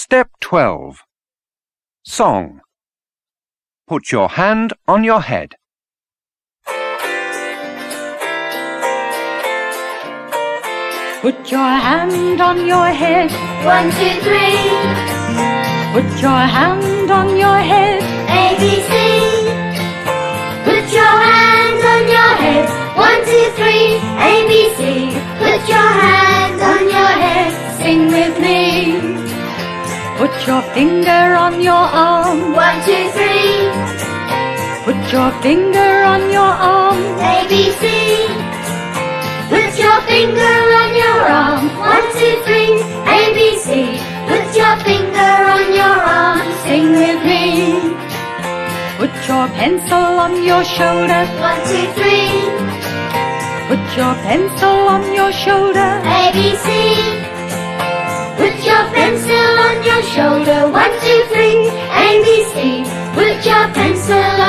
Step 12. Song. Put your hand on your head. Put your hand on your head. 1, 2, 3. Put your hand on your head. A, B, C. Put your hand on your head. 1, 2, 3. A, B, C. Put your hand on your head. Sing with me. Put your finger on your arm. 1, 2, 3. Put your finger on your arm. A, B, C. Put your finger on your arm. 1, 2, 3. A, B, C. Put your finger on your arm. Sing with me. Put your pencil on your shoulder. 1, 2, 3. Put your pencil on your shoulder. A, B, C. Put your pencil on your shoulder. 1, 2, 3. A, B, C. Put your pencil